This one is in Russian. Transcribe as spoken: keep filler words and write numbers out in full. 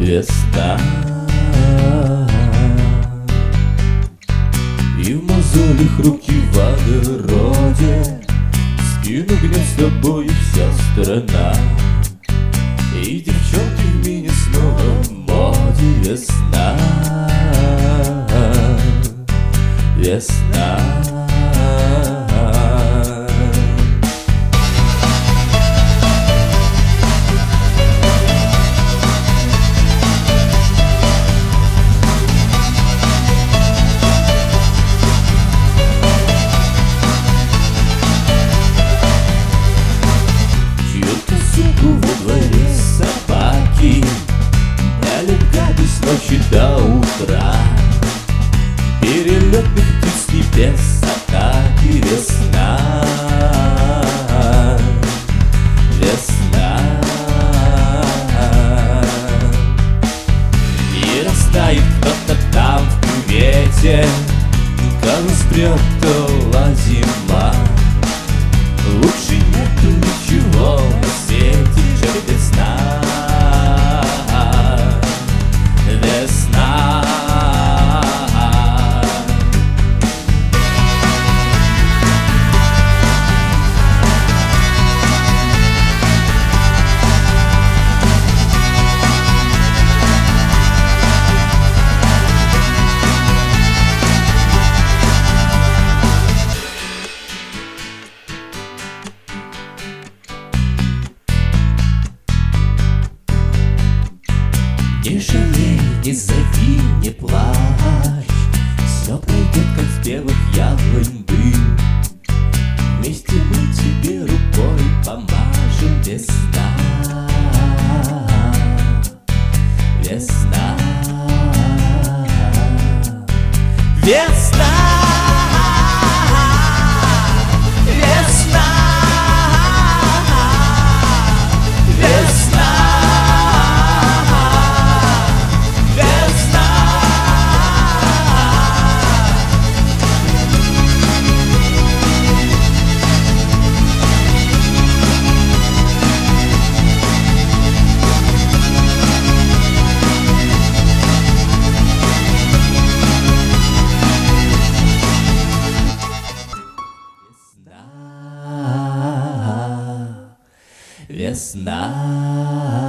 весна. И в мозолях руки в огороде, спину гнет с тобой вся страна. И девчонки в мини снова в моде. Весна, весна. Во дворе собаки налегали с ночи до утра. Перелетных птиц небес атаки. Весна, весна. И растает кто-то там в кювете, кого спрятала зима. Лучше нету ничего на свете, чем весна, весна. Не жалей, не зови, не плачь, все пройдет, как с белых яблонь дым. Вместе мы тебе рукой помажем. Весна, весна, весна. Весна.